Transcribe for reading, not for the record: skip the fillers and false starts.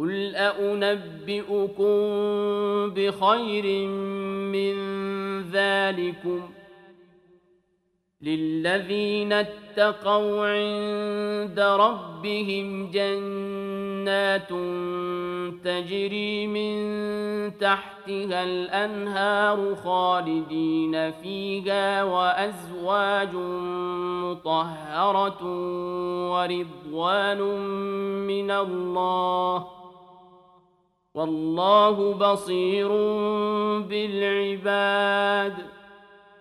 قل أنبئكم بخير من ذلكم للذين اتقوا عند ربهم جنات تجري من تحتها الأنهار خالدين فيها وأزواج مطهرة ورضوان من الله والله بصير بالعباد